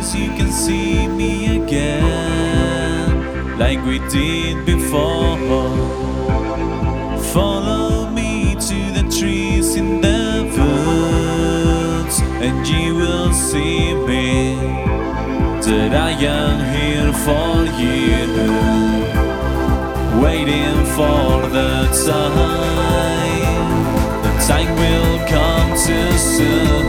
eyes you can see me again, like we did before. Follow me to the trees in the woods, and you will see me, that I am here for you, waiting for the time. The time will come too soon.